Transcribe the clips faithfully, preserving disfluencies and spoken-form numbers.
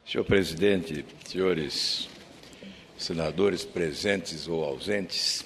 Senhor presidente, senhores senadores presentes ou ausentes,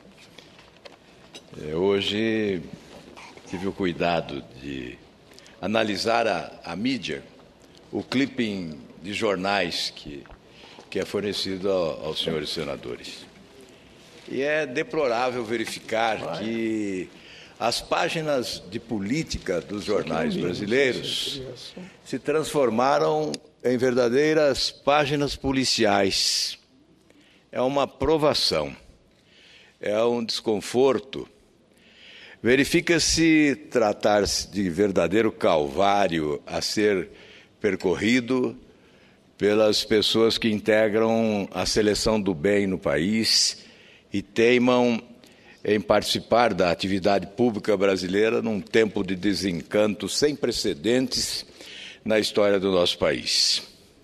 hoje tive o cuidado de analisar a, a mídia, o clipping de jornais que, que é fornecido ao, aos senhores senadores. E é deplorável verificar que as páginas de política dos jornais brasileiros se transformaram em verdadeiras páginas policiais. É uma provação, é um desconforto. Verifica-se tratar-se de verdadeiro calvário a ser percorrido pelas pessoas que integram a seleção do bem no país e teimam em participar da atividade pública brasileira num tempo de desencanto sem precedentes na história do nosso país.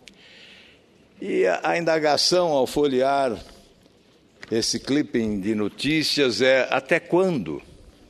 E a, a indagação ao folhear esse clipping de notícias é: até quando?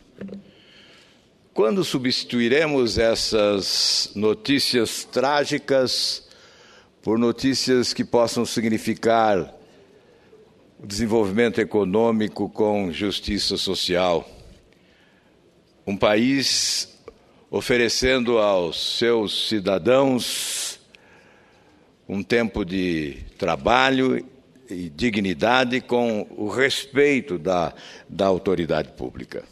Quando substituiremos essas notícias trágicas por notícias que possam significar o desenvolvimento econômico com justiça social? Um país oferecendo aos seus cidadãos um tempo de trabalho e dignidade com o respeito da, da autoridade pública.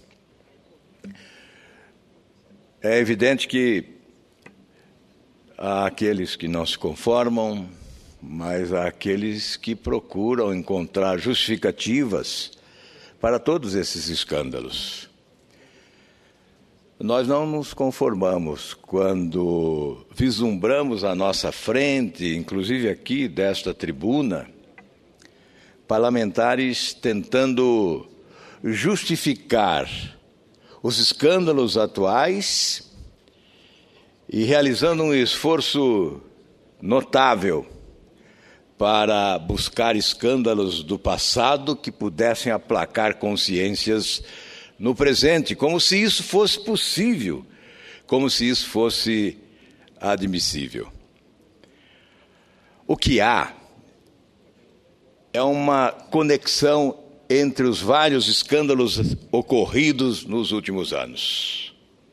É evidente que há aqueles que não se conformam, mas há aqueles que procuram encontrar justificativas para todos esses escândalos. Nós não nos conformamos quando vislumbramos à nossa frente, inclusive aqui desta tribuna, parlamentares tentando justificar os escândalos atuais e realizando um esforço notável para buscar escândalos do passado que pudessem aplacar consciências no presente, como se isso fosse possível, como se isso fosse admissível. O que há é uma conexão entre os vários escândalos ocorridos nos últimos anos.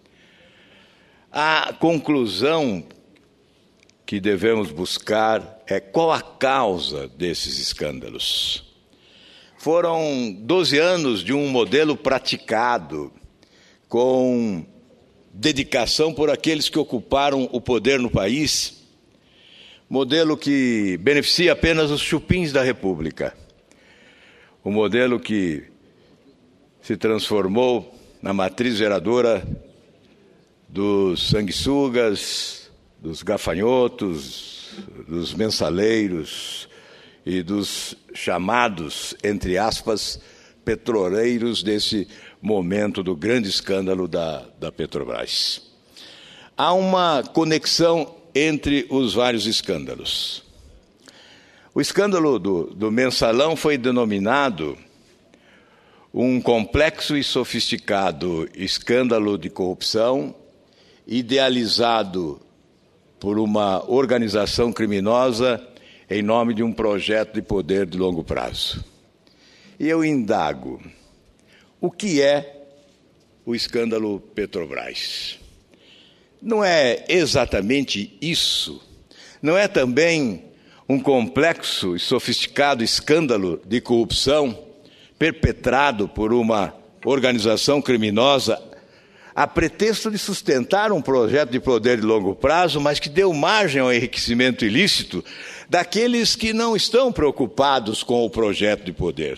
A conclusão que devemos buscar é qual a causa desses escândalos. Foram doze anos de um modelo praticado com dedicação por aqueles que ocuparam o poder no país, modelo que beneficia apenas os chupins da República, o modelo que se transformou na matriz geradora dos sanguessugas, dos gafanhotos, dos mensaleiros e dos chamados, entre aspas, petroleiros desse momento do grande escândalo da, da Petrobras. Há uma conexão entre os vários escândalos. O escândalo do, do mensalão foi denominado um complexo e sofisticado escândalo de corrupção idealizado por uma organização criminosa em nome de um projeto de poder de longo prazo. E eu indago, o que é o escândalo Petrobras? Não é exatamente isso? Não é também um complexo e sofisticado escândalo de corrupção perpetrado por uma organização criminosa a pretexto de sustentar um projeto de poder de longo prazo, mas que deu margem ao enriquecimento ilícito daqueles que não estão preocupados com o projeto de poder?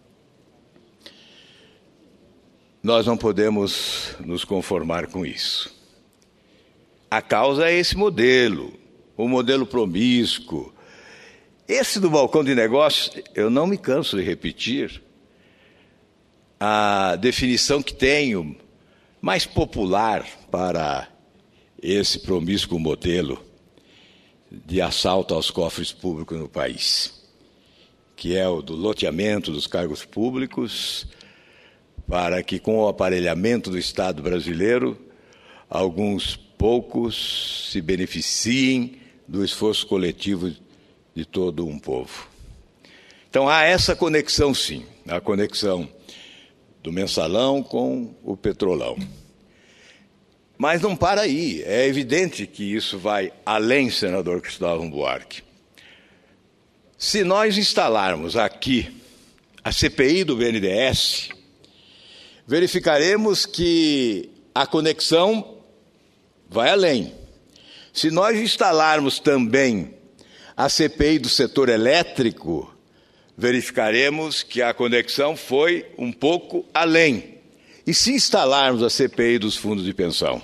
Nós não podemos nos conformar com isso. A causa é esse modelo, o modelo promíscuo. Esse do balcão de negócios, eu não me canso de repetir a definição que tenho mais popular para esse promíscuo modelo de assalto aos cofres públicos no país, que é o do loteamento dos cargos públicos, para que, com o aparelhamento do Estado brasileiro, alguns poucos se beneficiem do esforço coletivo de todo um povo. Então há essa conexão, sim, a conexão do mensalão com o petrolão. Mas não para aí, é evidente que isso vai além, senador Cristóvão Buarque. Se nós instalarmos aqui a C P I do B N D E S, verificaremos que a conexão vai além. Se nós instalarmos também a C P I do setor elétrico, verificaremos que a conexão foi um pouco além. E se instalarmos a C P I dos fundos de pensão,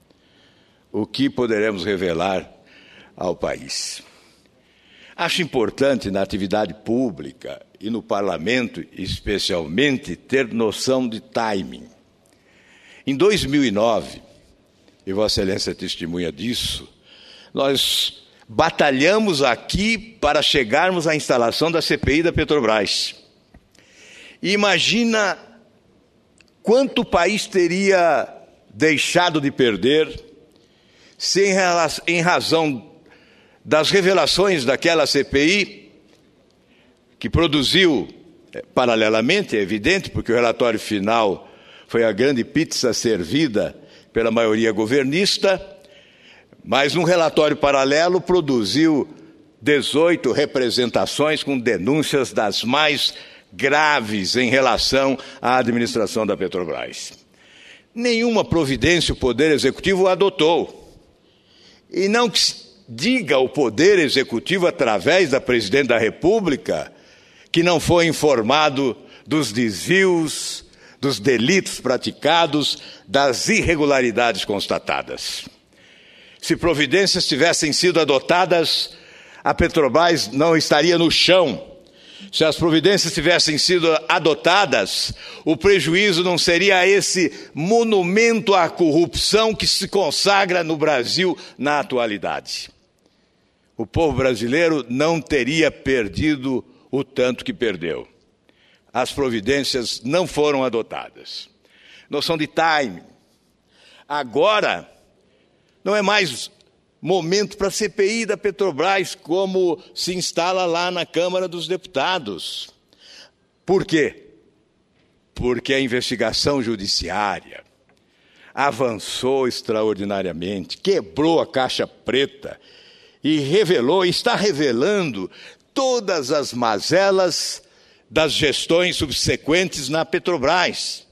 o que poderemos revelar ao país? Acho importante na atividade pública e no parlamento, especialmente, ter noção de timing. Em dois mil e nove, e Vossa Excelência é testemunha disso, nós batalhamos aqui para chegarmos à instalação da C P I da Petrobras. E imagina quanto o país teria deixado de perder se, em razão das revelações daquela C P I, que produziu, paralelamente, é evidente, porque o relatório final foi a grande pizza servida pela maioria governista, mas num relatório paralelo produziu dezoito representações com denúncias das mais graves em relação à administração da Petrobras. Nenhuma providência o Poder Executivo adotou. E não que se diga o Poder Executivo, através da Presidente da República, que não foi informado dos desvios, dos delitos praticados, das irregularidades constatadas. Se providências tivessem sido adotadas, a Petrobras não estaria no chão. Se as providências tivessem sido adotadas, o prejuízo não seria esse monumento à corrupção que se consagra no Brasil na atualidade. O povo brasileiro não teria perdido o tanto que perdeu. As providências não foram adotadas. Noção de timing. Agora, não é mais momento para a C P I da Petrobras, como se instala lá na Câmara dos Deputados. Por quê? Porque a investigação judiciária avançou extraordinariamente, quebrou a caixa preta e revelou, está revelando todas as mazelas das gestões subsequentes na Petrobras.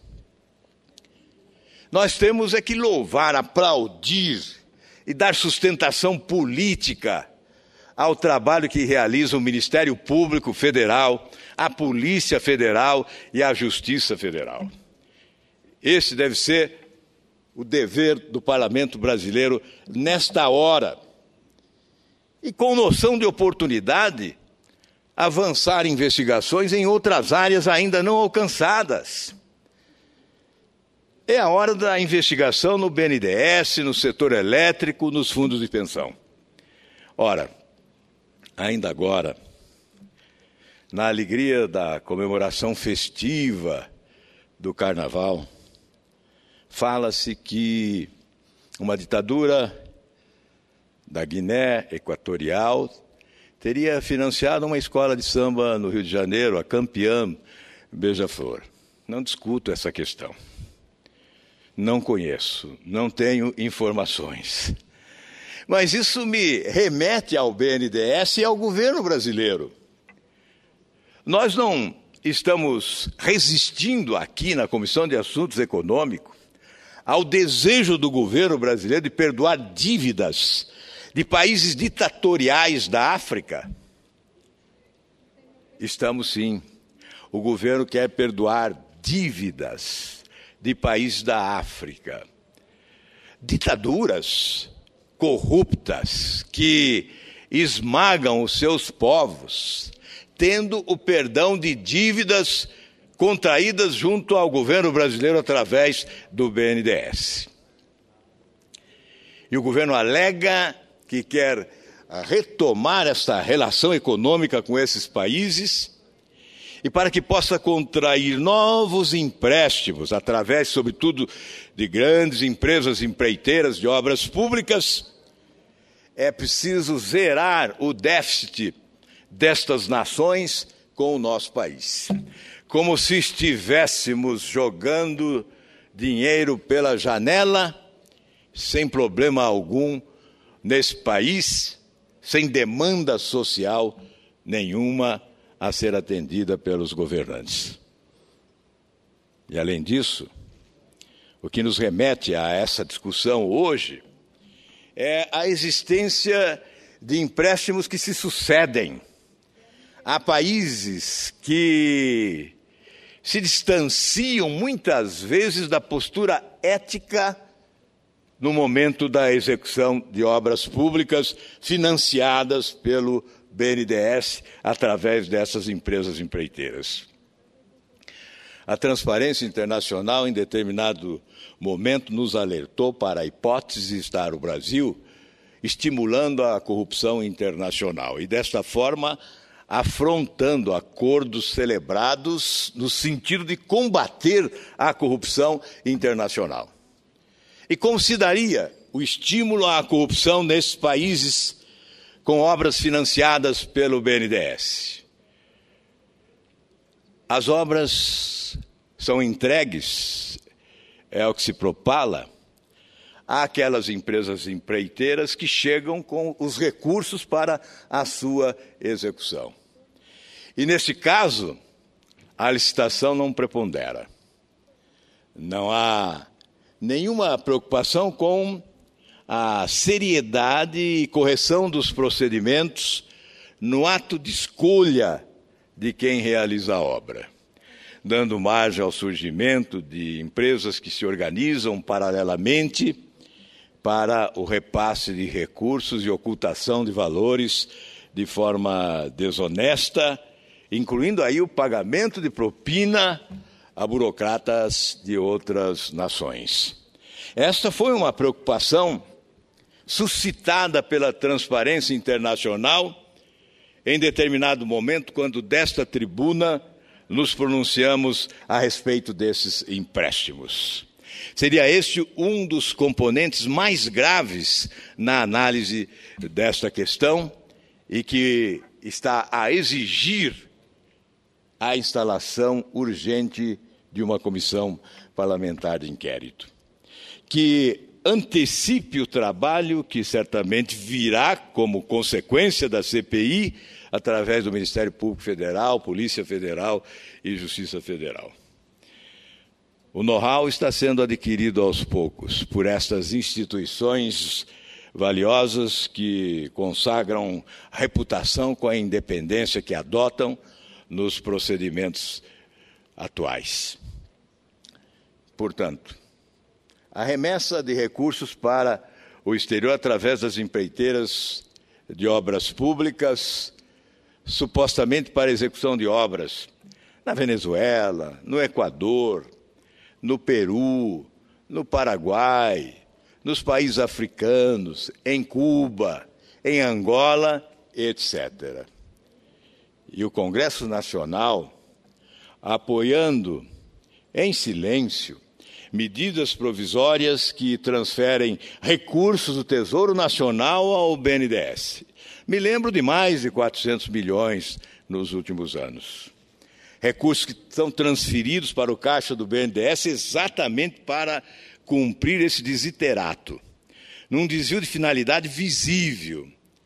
Nós temos é que louvar, aplaudir e dar sustentação política ao trabalho que realiza o Ministério Público Federal, a Polícia Federal e a Justiça Federal. Esse deve ser o dever do Parlamento brasileiro nesta hora. E com noção de oportunidade, avançar investigações em outras áreas ainda não alcançadas. É a hora da investigação no B N D E S, no setor elétrico, nos fundos de pensão. Ora, ainda agora, na alegria da comemoração festiva do Carnaval, fala-se que uma ditadura da Guiné Equatorial teria financiado uma escola de samba no Rio de Janeiro, a Campeã Beija-Flor. Não discuto essa questão. Não conheço, não tenho informações. Mas isso me remete ao B N D E S e ao governo brasileiro. Nós não estamos resistindo aqui na Comissão de Assuntos Econômicos ao desejo do governo brasileiro de perdoar dívidas de países ditatoriais da África. Estamos sim. O governo quer perdoar dívidas de países da África. Ditaduras corruptas que esmagam os seus povos, tendo o perdão de dívidas contraídas junto ao governo brasileiro através do B N D E S. E o governo alega que quer retomar esta relação econômica com esses países e para que possa contrair novos empréstimos, através, sobretudo, de grandes empresas empreiteiras de obras públicas, é preciso zerar o déficit destas nações com o nosso país. Como se estivéssemos jogando dinheiro pela janela, sem problema algum, nesse país, sem demanda social nenhuma a ser atendida pelos governantes. E, além disso, o que nos remete a essa discussão hoje é a existência de empréstimos que se sucedem. Há países que se distanciam muitas vezes da postura ética no momento da execução de obras públicas financiadas pelo B N D E S através dessas empresas empreiteiras. A Transparência Internacional, em determinado momento, nos alertou para a hipótese de estar o Brasil estimulando a corrupção internacional e, desta forma, afrontando acordos celebrados no sentido de combater a corrupção internacional. E como se daria o estímulo à corrupção nesses países com obras financiadas pelo B N D E S? As obras são entregues, é o que se propala, àquelas empresas empreiteiras que chegam com os recursos para a sua execução. E, nesse caso, a licitação não prepondera. Não há nenhuma preocupação com a seriedade e correção dos procedimentos no ato de escolha de quem realiza a obra, dando margem ao surgimento de empresas que se organizam paralelamente para o repasse de recursos e ocultação de valores de forma desonesta, incluindo aí o pagamento de propina a burocratas de outras nações. Esta foi uma preocupação suscitada pela Transparência Internacional em determinado momento, quando desta tribuna nos pronunciamos a respeito desses empréstimos. Seria este um dos componentes mais graves na análise desta questão e que está a exigir a instalação urgente de uma comissão parlamentar de inquérito, que antecipe o trabalho que certamente virá como consequência da C P I através do Ministério Público Federal, Polícia Federal e Justiça Federal. O know-how está sendo adquirido aos poucos por estas instituições valiosas que consagram reputação com a independência que adotam nos procedimentos atuais. Portanto, a remessa de recursos para o exterior através das empreiteiras de obras públicas, supostamente para execução de obras na Venezuela, no Equador, no Peru, no Paraguai, nos países africanos, em Cuba, em Angola, etcétera. E o Congresso Nacional apoiando em silêncio medidas provisórias que transferem recursos do Tesouro Nacional ao B N D E S. Me lembro de mais de quatrocentos milhões nos últimos anos. Recursos que são transferidos para o caixa do B N D E S exatamente para cumprir esse desiderato, num desvio de finalidade visível,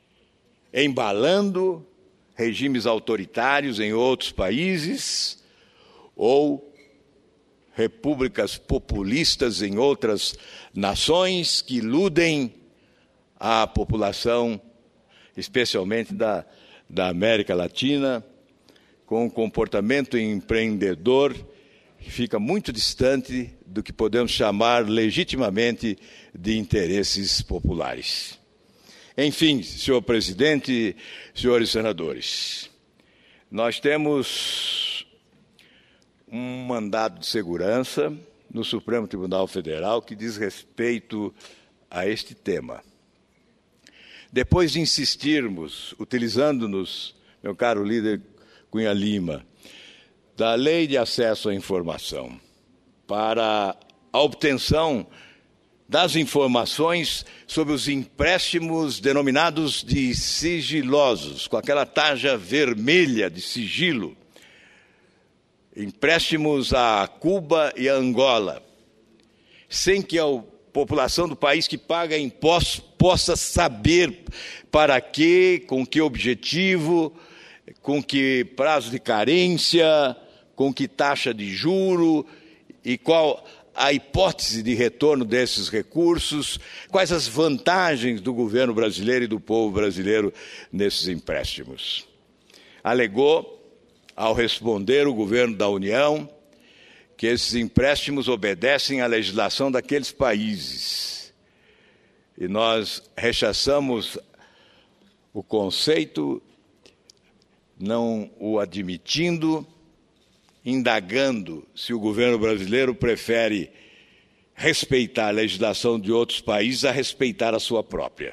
embalando regimes autoritários em outros países ou repúblicas populistas em outras nações que iludem a população, especialmente da, da América Latina, com um comportamento empreendedor que fica muito distante do que podemos chamar legitimamente de interesses populares. Enfim, senhor presidente, senhores senadores, nós temos um mandado de segurança no Supremo Tribunal Federal que diz respeito a este tema. Depois de insistirmos, utilizando-nos, meu caro líder Cunha Lima, da Lei de Acesso à Informação para a obtenção das informações sobre os empréstimos denominados de sigilosos, com aquela tarja vermelha de sigilo, empréstimos a Cuba e a Angola, sem que a população do país que paga impostos possa saber para quê, com que objetivo, com que prazo de carência, com que taxa de juro e qual a hipótese de retorno desses recursos, quais as vantagens do governo brasileiro e do povo brasileiro nesses empréstimos. Alegou, ao responder o governo da União, que esses empréstimos obedecem à legislação daqueles países. E nós rechaçamos o conceito, não o admitindo, indagando se o governo brasileiro prefere respeitar a legislação de outros países a respeitar a sua própria.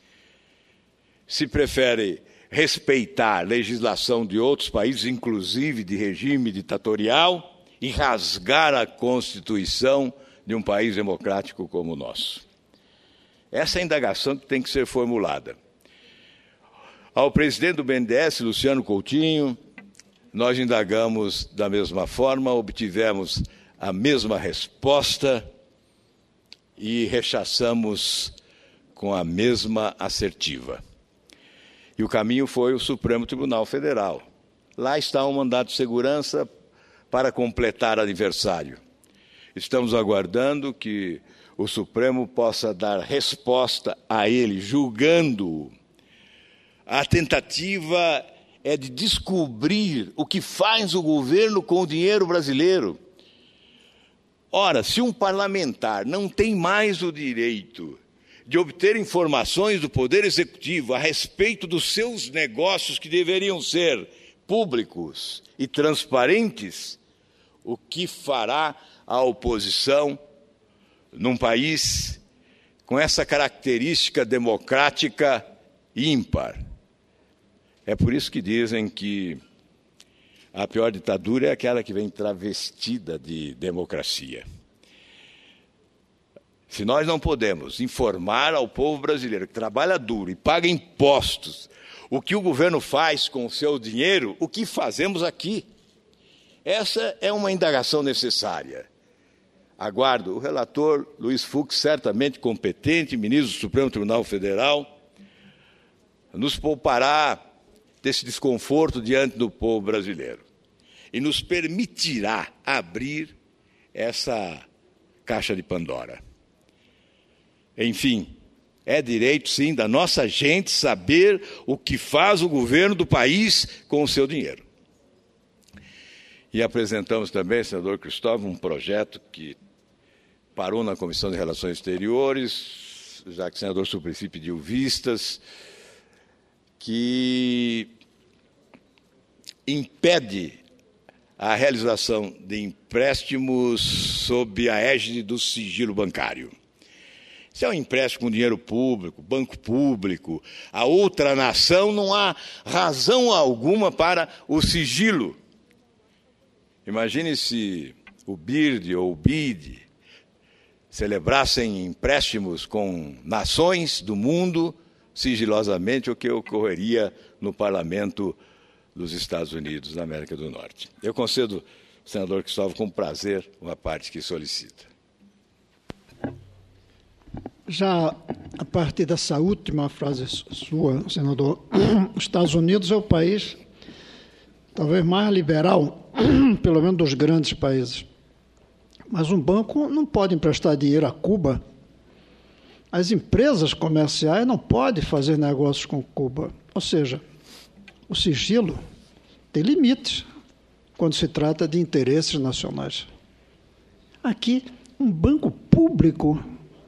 Se prefere respeitar a legislação de outros países, inclusive de regime ditatorial, e rasgar a Constituição de um país democrático como o nosso. Essa é a indagação que tem que ser formulada. Ao presidente do B N D E S, Luciano Coutinho, nós indagamos da mesma forma, obtivemos a mesma resposta e rechaçamos com a mesma assertiva. E o caminho foi o Supremo Tribunal Federal. Lá está um mandato de segurança para completar aniversário. Estamos aguardando que o Supremo possa dar resposta a ele, julgando-o. A tentativa é de descobrir o que faz o governo com o dinheiro brasileiro. Ora, se um parlamentar não tem mais o direito de obter informações do Poder Executivo a respeito dos seus negócios que deveriam ser públicos e transparentes, o que fará a oposição num país com essa característica democrática ímpar? É por isso que dizem que a pior ditadura é aquela que vem travestida de democracia. Se nós não podemos informar ao povo brasileiro que trabalha duro e paga impostos, o que o governo faz com o seu dinheiro, o que fazemos aqui? Essa é uma indagação necessária. Aguardo o relator Luiz Fux, certamente competente, ministro do Supremo Tribunal Federal, nos poupará desse desconforto diante do povo brasileiro e nos permitirá abrir essa caixa de Pandora. Enfim, é direito, sim, da nossa gente saber o que faz o governo do país com o seu dinheiro. E apresentamos também, senador Cristóvão, um projeto que parou na Comissão de Relações Exteriores, já que o senador Suplicy pediu vistas, que impede a realização de empréstimos sob a égide do sigilo bancário. Se é um empréstimo com dinheiro público, banco público, a outra nação, não há razão alguma para o sigilo. Imagine se o B I R D ou o B I D celebrassem empréstimos com nações do mundo sigilosamente, o que ocorreria no parlamento dos Estados Unidos da América do Norte. Eu concedo ao senador Cristóvão com prazer uma parte que solicita. Já a partir dessa última frase sua, senador, os Estados Unidos é o país talvez mais liberal, pelo menos dos grandes países. Mas um banco não pode emprestar dinheiro a Cuba. As empresas comerciais não podem fazer negócios com Cuba. Ou seja, o sigilo tem limites quando se trata de interesses nacionais. Aqui, um banco público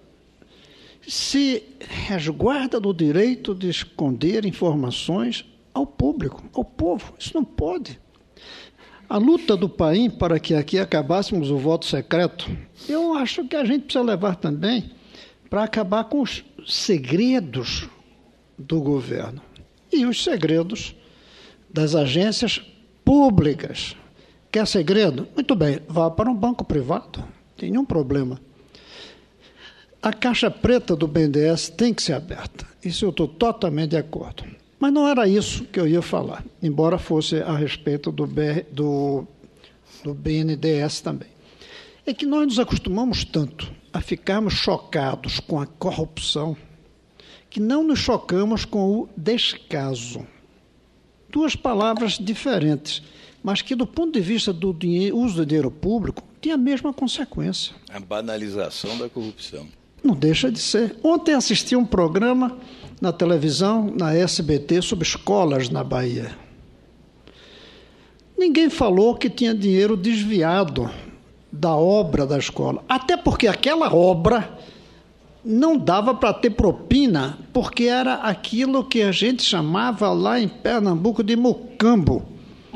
se resguarda do direito de esconder informações ao público, ao povo. Isso não pode. A luta do país para que aqui acabássemos o voto secreto, eu acho que a gente precisa levar também para acabar com os segredos do governo e os segredos das agências públicas. Quer segredo? Muito bem, vá para um banco privado, não tem nenhum problema. A caixa preta do B N D E S tem que ser aberta. Isso eu estou totalmente de acordo. Mas não era isso que eu ia falar, embora fosse a respeito do, B, do, do B N D E S também. É que nós nos acostumamos tanto a ficarmos chocados com a corrupção que não nos chocamos com o descaso. Duas palavras diferentes, mas que, do ponto de vista do dinheiro, uso do dinheiro público, tem a mesma consequência. A banalização da corrupção. Não deixa de ser. Ontem assisti um programa na televisão, na S B T, sobre escolas na Bahia. Ninguém falou que tinha dinheiro desviado da obra da escola. Até porque aquela obra não dava para ter propina, porque era aquilo que a gente chamava lá em Pernambuco de mucambo.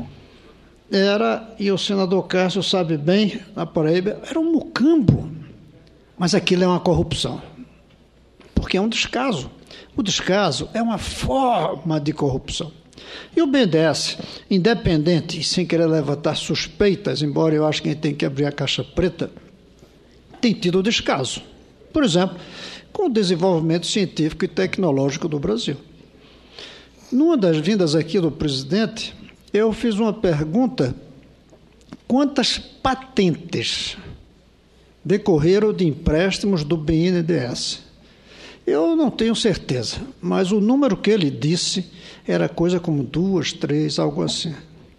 Era, e o senador Cássio sabe bem, na Paraíba, era um mucambo. Mas aquilo é uma corrupção, porque é um descaso. O descaso é uma forma de corrupção. E o B N D E S, independente e sem querer levantar suspeitas, embora eu acho que a gente tem que abrir a caixa preta, tem tido descaso. Por exemplo, com o desenvolvimento científico e tecnológico do Brasil. Numa das vindas aqui do presidente, eu fiz uma pergunta: quantas patentes decorreram de empréstimos do B N D E S? Eu não tenho certeza, mas o número que ele disse era coisa como duas, três, algo assim.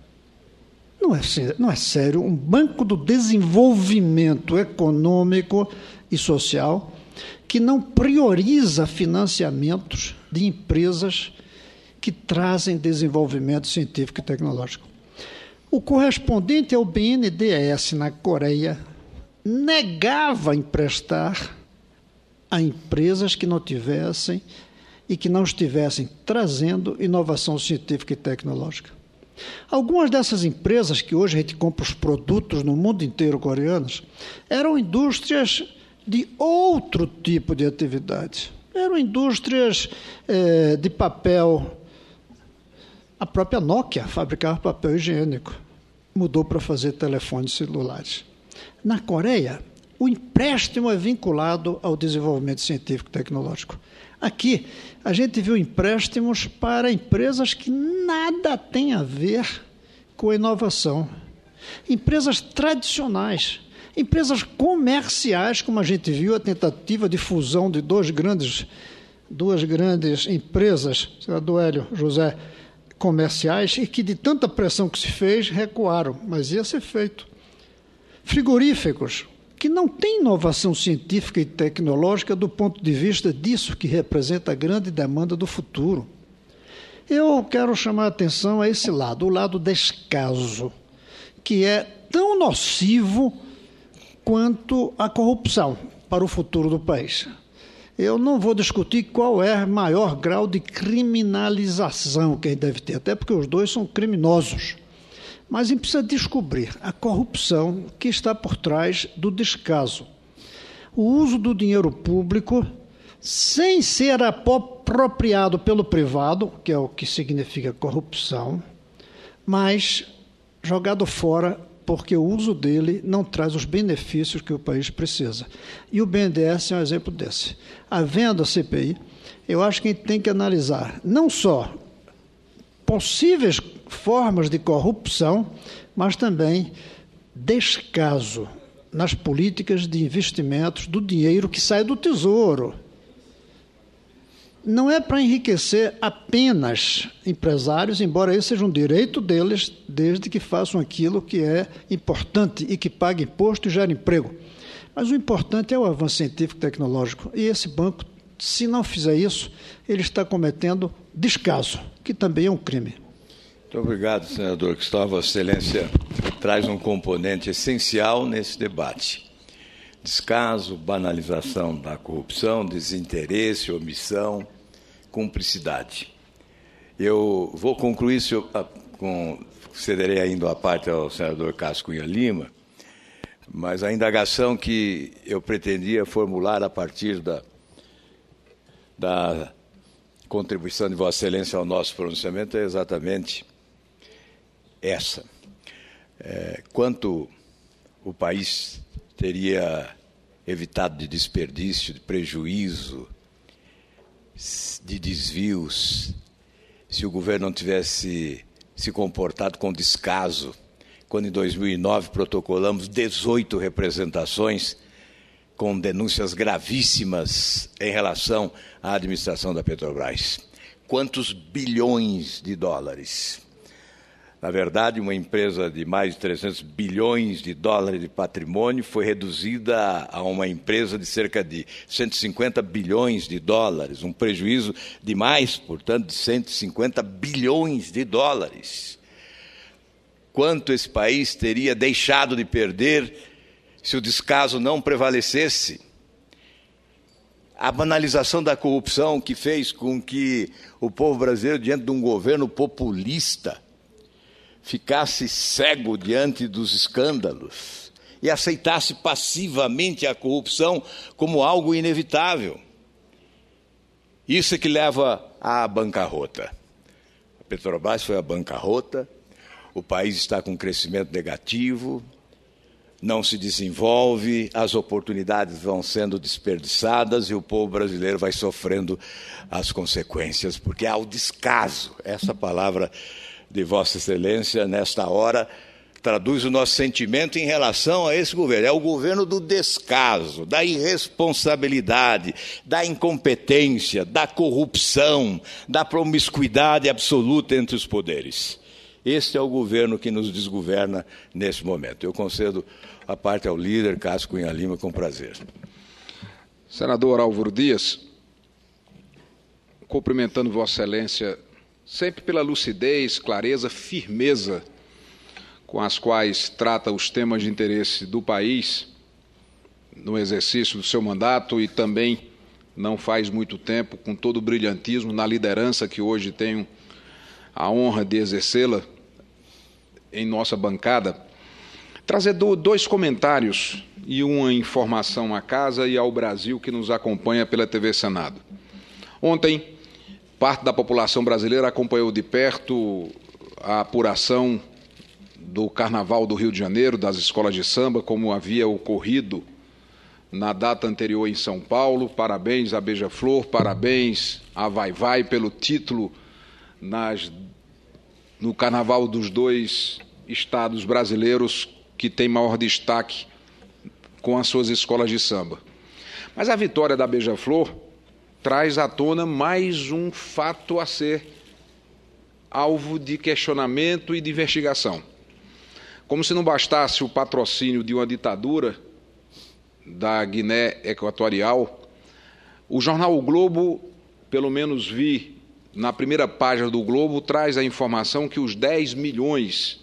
Não é, não é sério. Um banco do desenvolvimento econômico e social que não prioriza financiamentos de empresas que trazem desenvolvimento científico e tecnológico. O correspondente ao B N D E S na Coreia negava emprestar a empresas que não tivessem e que não estivessem trazendo inovação científica e tecnológica. Algumas dessas empresas que hoje a gente compra os produtos no mundo inteiro coreanos eram indústrias de outro tipo de atividade. Eram indústrias eh, de papel. A própria Nokia fabricava papel higiênico. Mudou para fazer telefones celulares. Na Coreia, o empréstimo é vinculado ao desenvolvimento científico e tecnológico. Aqui, a gente viu empréstimos para empresas que nada têm a ver com a inovação. Empresas tradicionais, empresas comerciais, como a gente viu a tentativa de fusão de dois grandes, duas grandes empresas, senador Hélio José, comerciais, e que de tanta pressão que se fez, recuaram, mas ia ser feito. Frigoríficos, que não têm inovação científica e tecnológica do ponto de vista disso que representa a grande demanda do futuro. Eu quero chamar a atenção a esse lado, o lado descaso, que é tão nocivo quanto a corrupção para o futuro do país. Eu não vou discutir qual é o maior grau de criminalização que a gente deve ter, até porque os dois são criminosos. Mas a gente precisa descobrir a corrupção que está por trás do descaso. O uso do dinheiro público sem ser apropriado pelo privado, que é o que significa corrupção, mas jogado fora porque o uso dele não traz os benefícios que o país precisa. E o B N D E S é um exemplo desse. Havendo a C P I, eu acho que a gente tem que analisar não só possíveis formas de corrupção, mas também descaso nas políticas de investimentos do dinheiro que sai do Tesouro. Não é para enriquecer apenas empresários, embora esse seja um direito deles, desde que façam aquilo que é importante e que pague imposto e gere emprego. Mas o importante é o avanço científico e tecnológico. E esse banco, se não fizer isso, ele está cometendo descaso, que também é um crime. Muito obrigado, senador Cristóvão. Vossa Excelência traz um componente essencial nesse debate. Descaso, banalização da corrupção, desinteresse, omissão, cumplicidade. Eu vou concluir, senhor, com, cederei ainda a parte ao senador Cássio Cunha Lima, mas a indagação que eu pretendia formular a partir da, da contribuição de Vossa Excelência ao nosso pronunciamento é exatamente essa. É, quanto o país teria evitado de desperdício, de prejuízo, de desvios, se o governo não tivesse se comportado com descaso, quando em dois mil e nove protocolamos dezoito representações com denúncias gravíssimas em relação à administração da Petrobras. Quantos bilhões de dólares? Na verdade, uma empresa de mais de trezentos bilhões de dólares de patrimônio foi reduzida a uma empresa de cerca de cento e cinquenta bilhões de dólares, um prejuízo de mais, portanto, de cento e cinquenta bilhões de dólares. Quanto esse país teria deixado de perder se o descaso não prevalecesse? A banalização da corrupção que fez com que o povo brasileiro, diante de um governo populista, ficasse cego diante dos escândalos e aceitasse passivamente a corrupção como algo inevitável. Isso é que leva à bancarrota. A Petrobras foi à bancarrota, o país está com crescimento negativo, não se desenvolve, as oportunidades vão sendo desperdiçadas e o povo brasileiro vai sofrendo as consequências, porque há o descaso. Essa palavra de Vossa Excelência, nesta hora, traduz o nosso sentimento em relação a esse governo. É o governo do descaso, da irresponsabilidade, da incompetência, da corrupção, da promiscuidade absoluta entre os poderes. Este é o governo que nos desgoverna nesse momento. Eu concedo a parte ao líder, Cássio Cunha Lima, com prazer. Senador Álvaro Dias, cumprimentando Vossa Excelência sempre pela lucidez, clareza, firmeza com as quais trata os temas de interesse do país no exercício do seu mandato e também, não faz muito tempo, com todo o brilhantismo na liderança que hoje tenho a honra de exercê-la em nossa bancada, trazer dois comentários e uma informação à casa e ao Brasil que nos acompanha pela T V Senado. Ontem, parte da população brasileira acompanhou de perto a apuração do Carnaval do Rio de Janeiro, das escolas de samba, como havia ocorrido na data anterior em São Paulo. Parabéns à Beija-Flor, parabéns à Vai Vai pelo título nas, no Carnaval dos dois estados brasileiros que tem maior destaque com as suas escolas de samba. Mas a vitória da Beija-Flor traz à tona mais um fato a ser alvo de questionamento e de investigação. Como se não bastasse o patrocínio de uma ditadura da Guiné Equatorial, o jornal O Globo, pelo menos vi na primeira página do Globo, traz a informação que os dez milhões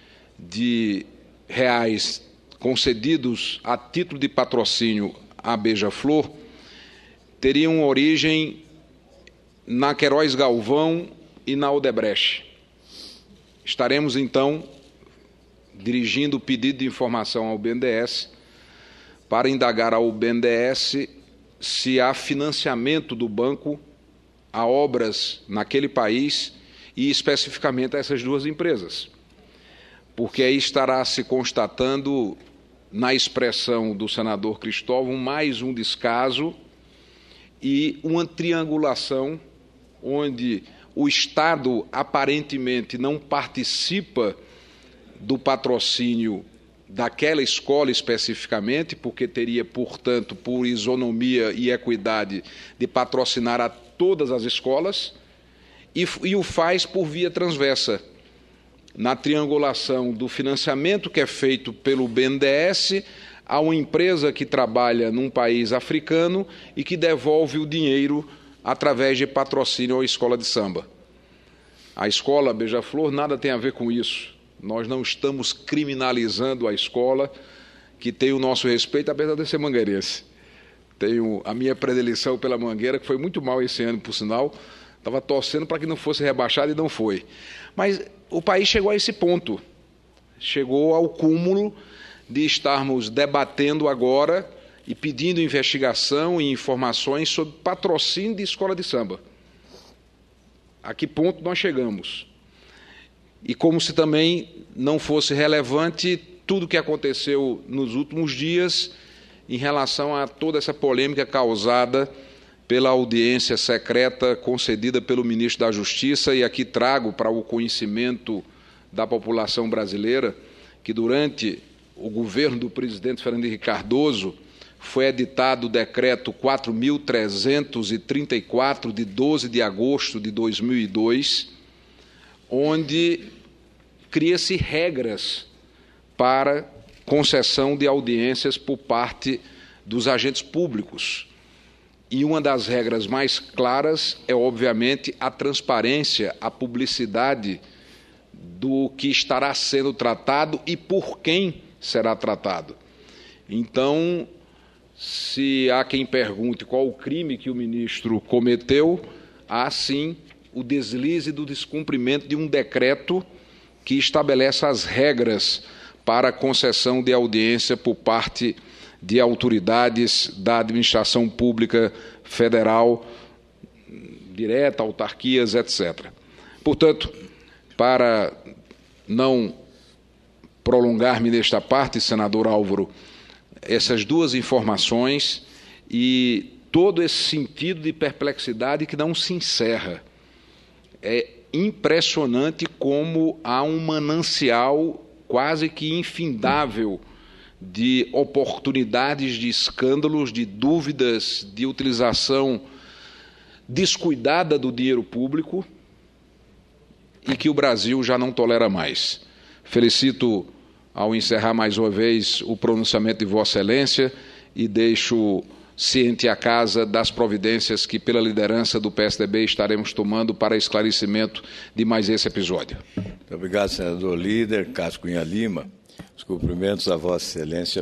de reais concedidos a título de patrocínio à Beija-Flor teriam origem na Queiroz Galvão e na Odebrecht. Estaremos, então, dirigindo o pedido de informação ao B N D E S para indagar ao B N D E S se há financiamento do banco a obras naquele país e especificamente a essas duas empresas. Porque aí estará se constatando, na expressão do senador Cristóvão, mais um descaso e uma triangulação onde o Estado aparentemente não participa do patrocínio daquela escola especificamente, porque teria, portanto, por isonomia e equidade, de patrocinar a todas as escolas, e, e o faz por via transversa, na triangulação do financiamento que é feito pelo B N D E S a uma empresa que trabalha num país africano e que devolve o dinheiro através de patrocínio à escola de samba. A escola Beija-Flor nada tem a ver com isso. Nós não estamos criminalizando a escola, que tem o nosso respeito, apesar de ser mangueirense. Tenho a minha predileção pela Mangueira, que foi muito mal esse ano, por sinal. Estava torcendo para que não fosse rebaixado e não foi. Mas o país chegou a esse ponto. Chegou ao cúmulo de estarmos debatendo agora e pedindo investigação e informações sobre patrocínio de escola de samba. A que ponto nós chegamos? E como se também não fosse relevante tudo o que aconteceu nos últimos dias em relação a toda essa polêmica causada pela audiência secreta concedida pelo ministro da Justiça, e aqui trago para o conhecimento da população brasileira que durante o governo do presidente Fernando Henrique Cardoso foi editado o decreto quatro mil trezentos e trinta e quatro, de doze de agosto de dois mil e dois, onde cria-se regras para concessão de audiências por parte dos agentes públicos. E uma das regras mais claras é, obviamente, a transparência, a publicidade do que estará sendo tratado e por quem será tratado. Então, se há quem pergunte qual o crime que o ministro cometeu, há sim o deslize do descumprimento de um decreto que estabelece as regras para a concessão de audiência por parte de autoridades da administração pública federal, direta, autarquias, etcétera. Portanto, para não prolongar-me nesta parte, senador Álvaro, essas duas informações e todo esse sentido de perplexidade que não se encerra. É impressionante como há um manancial quase que infindável de oportunidades de escândalos, de dúvidas, de utilização descuidada do dinheiro público e que o Brasil já não tolera mais. Felicito, ao encerrar mais uma vez, o pronunciamento de Vossa Excelência e deixo ciente a casa das providências que, pela liderança do P S D B, estaremos tomando para esclarecimento de mais esse episódio. Muito obrigado, senador líder Cássio Cunha Lima. Os cumprimentos a Vossa Excelência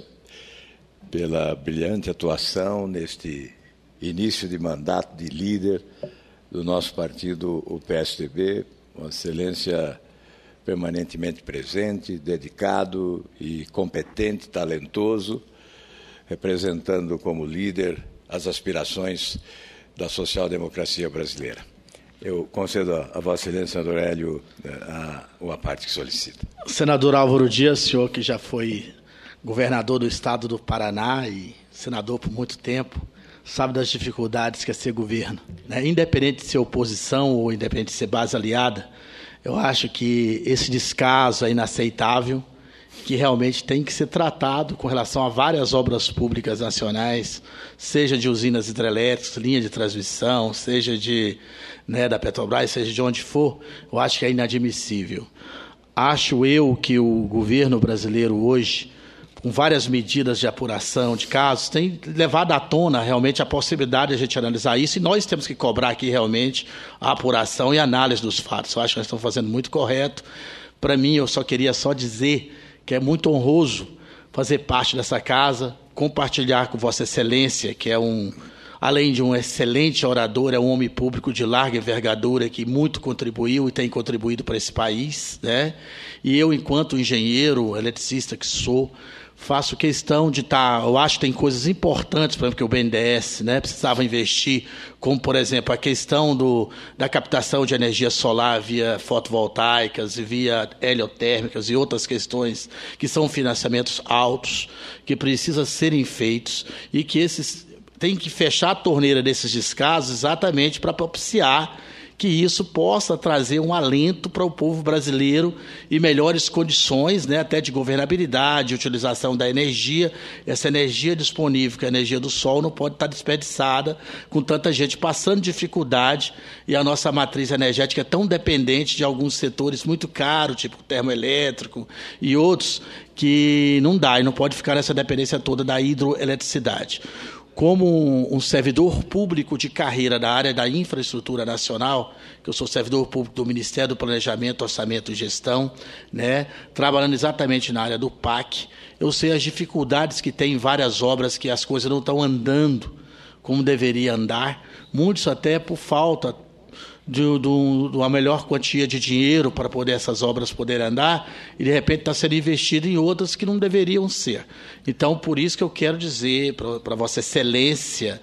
pela brilhante atuação neste início de mandato de líder do nosso partido, o P S D B. Vossa Excelência permanentemente presente, dedicado e competente, talentoso, representando como líder as aspirações da social-democracia brasileira. Eu concedo a Vossa Excelência, senador Hélio, a, a parte que solicita. Senador Álvaro Dias, senhor que já foi governador do estado do Paraná e senador por muito tempo, sabe das dificuldades que é ser governo, né? Independente de ser oposição ou independente de ser base aliada, eu acho que esse descaso é inaceitável, que realmente tem que ser tratado com relação a várias obras públicas nacionais, seja de usinas hidrelétricas, linha de transmissão, seja de, né, da Petrobras, seja de onde for, eu acho que é inadmissível. Acho eu que o governo brasileiro hoje, com várias medidas de apuração de casos, tem levado à tona realmente a possibilidade de a gente analisar isso, e nós temos que cobrar aqui realmente a apuração e a análise dos fatos. Eu acho que nós estamos fazendo muito correto. Para mim, eu só queria só dizer que é muito honroso fazer parte dessa casa, compartilhar com Vossa Excelência, que é um, além de um excelente orador, é um homem público de larga envergadura que muito contribuiu e tem contribuído para esse país, né? E eu, enquanto engenheiro, eletricista que sou, faço questão de estar... Eu acho que tem coisas importantes, por exemplo, que o B N D E S, né, precisava investir, como, por exemplo, a questão do, da captação de energia solar via fotovoltaicas e via heliotérmicas e outras questões que são financiamentos altos, que precisam serem feitos e que esses tem que fechar a torneira desses descasos exatamente para propiciar que isso possa trazer um alento para o povo brasileiro e melhores condições, né, até de governabilidade, utilização da energia. Essa energia disponível, que é a energia do sol, não pode estar desperdiçada com tanta gente passando dificuldade, e a nossa matriz energética é tão dependente de alguns setores muito caros, tipo termoelétrico e outros, que não dá e não pode ficar nessa dependência toda da hidroeletricidade. Como um, um servidor público de carreira da área da infraestrutura nacional, que eu sou servidor público do Ministério do Planejamento, Orçamento e Gestão, né, trabalhando exatamente na área do P A C, eu sei as dificuldades que tem em várias obras, que as coisas não estão andando como deveria andar, muitos até por falta de, de, de uma melhor quantia de dinheiro para poder essas obras poderem andar, e de repente está sendo investido em outras que não deveriam ser. Então, por isso que eu quero dizer para Vossa Excelência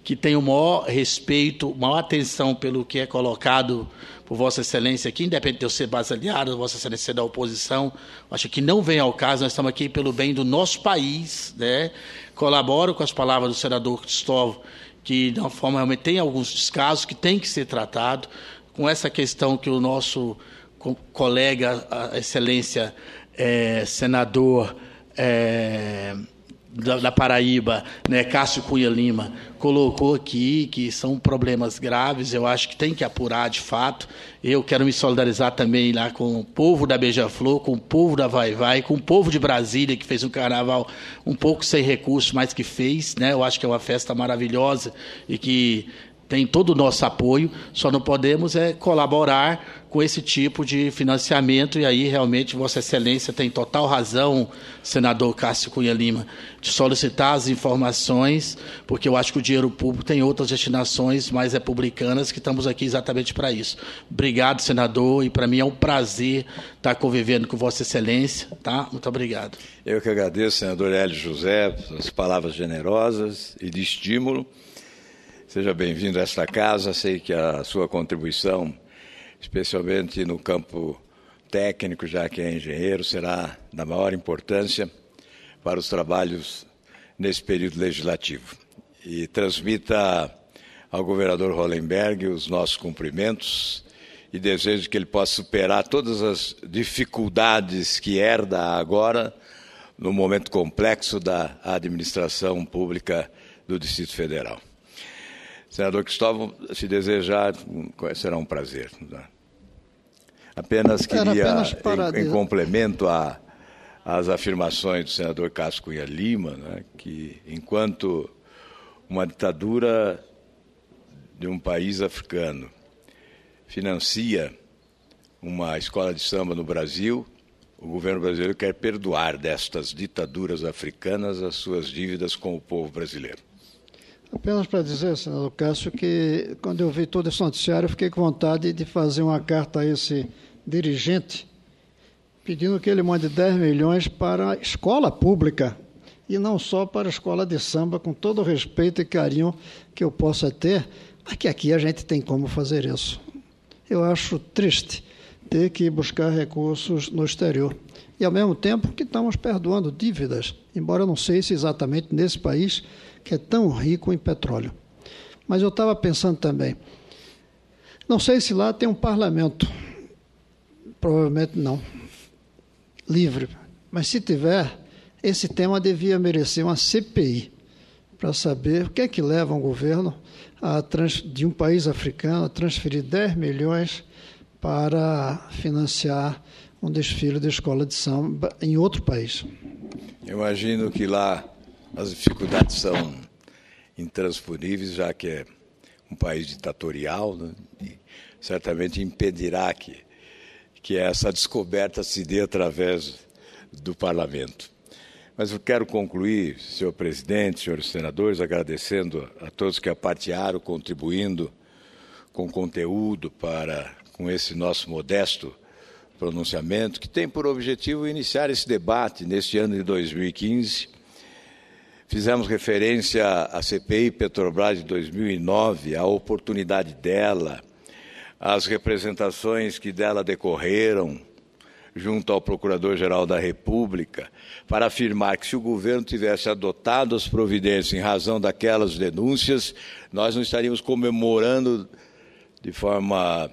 que tenho o maior respeito, maior atenção pelo que é colocado por Vossa Excelência aqui, independente de eu ser baseado, Vossa Excelência ser da oposição, acho que não vem ao caso, nós estamos aqui pelo bem do nosso país, né? Colaboro com as palavras do senador Cristóvão, que de uma forma realmente tem alguns descasos que tem que ser tratado, com essa questão que o nosso colega, a Excelência, é, senador é, da, da Paraíba, né, Cássio Cunha Lima, colocou aqui, que são problemas graves, eu acho que tem que apurar de fato. Eu quero me solidarizar também lá com o povo da Beija-Flor, com o povo da Vai Vai, com o povo de Brasília, que fez um carnaval um pouco sem recursos, mas que fez, né? Eu acho que é uma festa maravilhosa e que tem todo o nosso apoio, só não podemos é colaborar com esse tipo de financiamento, e aí realmente Vossa Excelência tem total razão, senador Cássio Cunha Lima, de solicitar as informações, porque eu acho que o dinheiro público tem outras destinações mais republicanas, que estamos aqui exatamente para isso. Obrigado, senador, e para mim é um prazer estar convivendo com Vossa Excelência, tá? Muito obrigado. Eu que agradeço, senador Hélio José, as palavras generosas e de estímulo. Seja bem-vindo a esta casa, sei que a sua contribuição, especialmente no campo técnico, já que é engenheiro, será da maior importância para os trabalhos nesse período legislativo. E transmita ao governador Hollenberg os nossos cumprimentos e desejo que ele possa superar todas as dificuldades que herda agora no momento complexo da administração pública do Distrito Federal. Senador Cristóvão, se desejar, será um prazer. Apenas queria, apenas para... em, em complemento a, às afirmações do senador Cássio Cunha Lima, né, que enquanto uma ditadura de um país africano financia uma escola de samba no Brasil, o governo brasileiro quer perdoar destas ditaduras africanas as suas dívidas com o povo brasileiro. Apenas para dizer, senador Cássio, que quando eu vi todo esse noticiário, eu fiquei com vontade de fazer uma carta a esse dirigente, pedindo que ele mande dez milhões para a escola pública, e não só para a escola de samba, com todo o respeito e carinho que eu possa ter, mas que aqui a gente tem como fazer isso. Eu acho triste ter que buscar recursos no exterior. E, ao mesmo tempo, que estamos perdoando dívidas, embora eu não sei se exatamente nesse país que é tão rico em petróleo. Mas eu estava pensando também, não sei se lá tem um parlamento, provavelmente não, livre, mas se tiver, esse tema devia merecer uma C P I, para saber o que é que leva um governo a trans, de um país africano a transferir dez milhões para financiar um desfile de escola de samba em outro país. Eu imagino que lá as dificuldades são intransponíveis, já que é um país ditatorial, né? E certamente impedirá que, que essa descoberta se dê através do parlamento. Mas eu quero concluir, senhor presidente, senhores senadores, agradecendo a todos que apartearam, contribuindo com conteúdo para, com esse nosso modesto pronunciamento, que tem por objetivo iniciar esse debate neste ano de dois mil e quinze. Fizemos referência à C P I Petrobras de dois mil e nove, à oportunidade dela, às representações que dela decorreram junto ao Procurador-Geral da República, para afirmar que se o governo tivesse adotado as providências em razão daquelas denúncias, nós não estaríamos comemorando de forma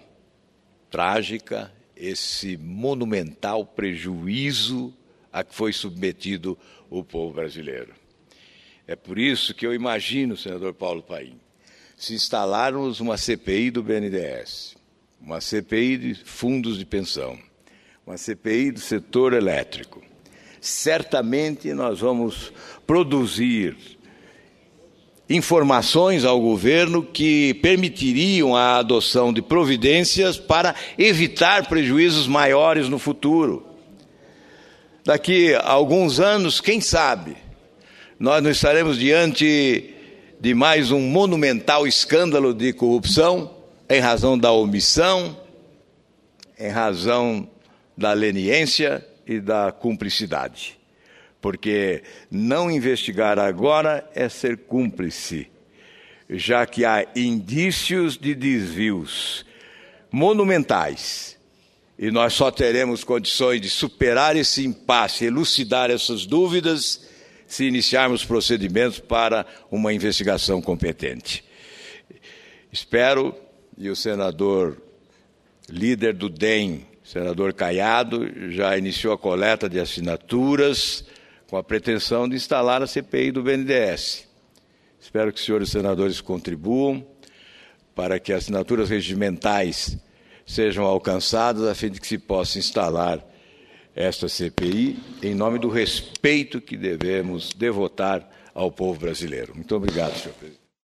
trágica esse monumental prejuízo a que foi submetido o povo brasileiro. É por isso que eu imagino, senador Paulo Paim, se instalarmos uma C P I do B N D E S, uma C P I de fundos de pensão, uma C P I do setor elétrico, certamente nós vamos produzir informações ao governo que permitiriam a adoção de providências para evitar prejuízos maiores no futuro. Daqui a alguns anos, quem sabe, nós não estaremos diante de mais um monumental escândalo de corrupção em razão da omissão, em razão da leniência e da cumplicidade. Porque não investigar agora é ser cúmplice já que há indícios de desvios monumentais. E nós só teremos condições de superar esse impasse, elucidar essas dúvidas, se iniciarmos procedimentos para uma investigação competente. Espero, e o senador líder do D E M, senador Caiado, já iniciou a coleta de assinaturas com a pretensão de instalar a C P I do B N D E S. Espero que os senhores senadores contribuam para que as assinaturas regimentais sejam alcançadas a fim de que se possa instalar esta C P I em nome do respeito que devemos devotar ao povo brasileiro. Muito obrigado, senhor presidente.